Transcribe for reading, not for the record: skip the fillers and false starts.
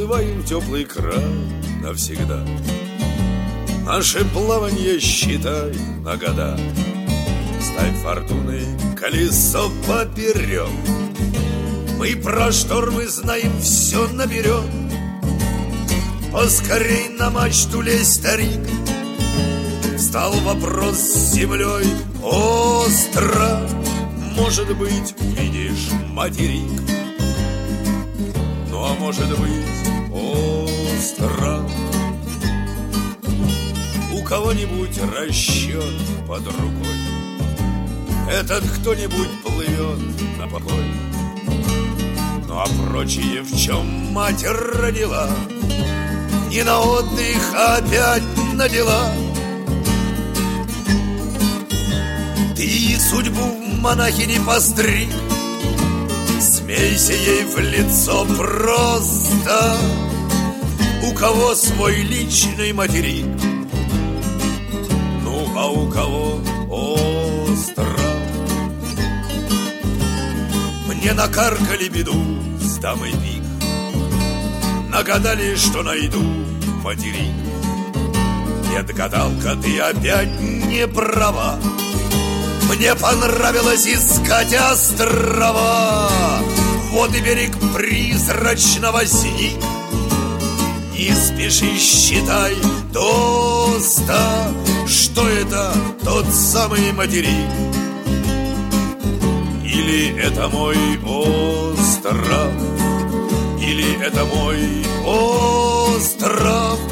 уплываем в теплый край навсегда. Наше плаванье считай на года. Ставь фортуны колесо поперек. Мы про штормы знаем все наперед. Поскорей на мачту лезь, старик. Встал вопрос с землей остро. Может быть, увидишь материк. Ну, а может быть, остров. У кого-нибудь расчет под рукой. Этот кто-нибудь плывет на покой. Ну, а прочие в чем мать родила, не на отдых, а опять на дела. Ты судьбу в монахини постриг, смейся ей в лицо просто. У кого свой личный материк, ну а у кого остров. Мне накаркали беду с дамой пик, нагадали, что найду материк. Нет, гадалка, ты опять не права. Мне понравилось искать острова. Вот и берег призрачно возник. Не спеши, считай до 100, что это тот самый материк. Или это мой остров, или это мой остров.